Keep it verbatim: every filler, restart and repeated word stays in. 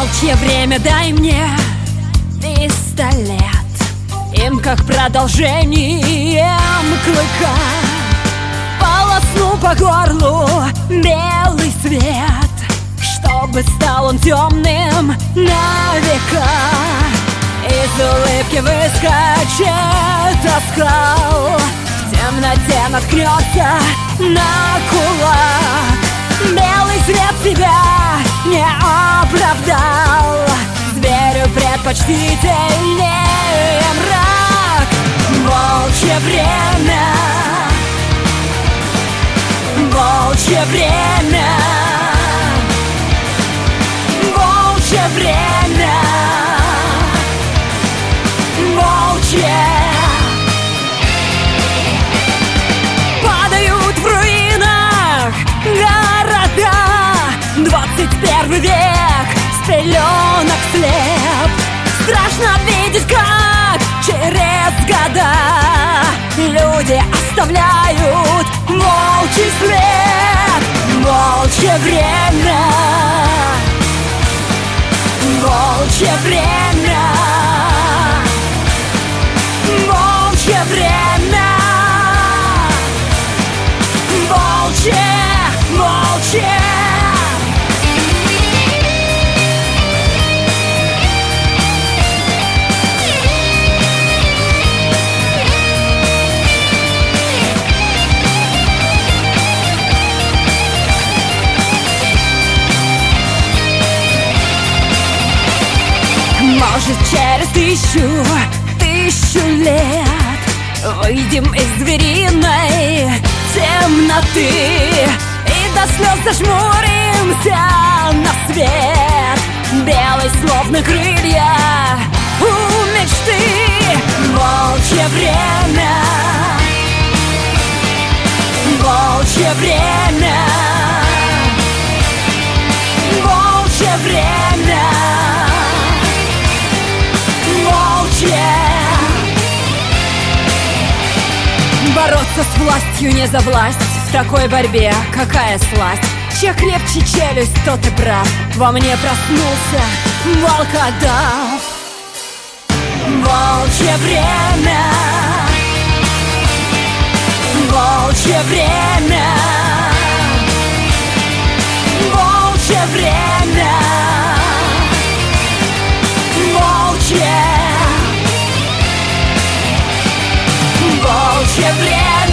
Волчье время, дай мне пистолет. Им как продолжением клыка полосну по горлу белый свет, чтобы стал он темным на века. Из улыбки выскочит оскал, в темноте наткнется на кулак. Белый свет себя не оправдал, зверю предпочтительнее мрак. Волчье время, волчье время, волчье время, волчье. Падают в руинах города, двадцать первый век с пеленок слеп. Страшно видеть, как через года люди оставляют волчий след. Волчье время, волчье время, волчье время, волчье, волчье. Может, через тысячу, тысячу лет выйдем из звериной темноты и до слез зажмуримся на свет. Белый, словно крылья у мечты. Волчье время, волчье время, волчье время, волчье. Бороться с властью не за власть, в такой борьбе какая сласть. Чья крепче челюсть, тот и прав. Во мне проснулся волкодав. Волчье время, волчье время, волчье время, волчье. Волчье время.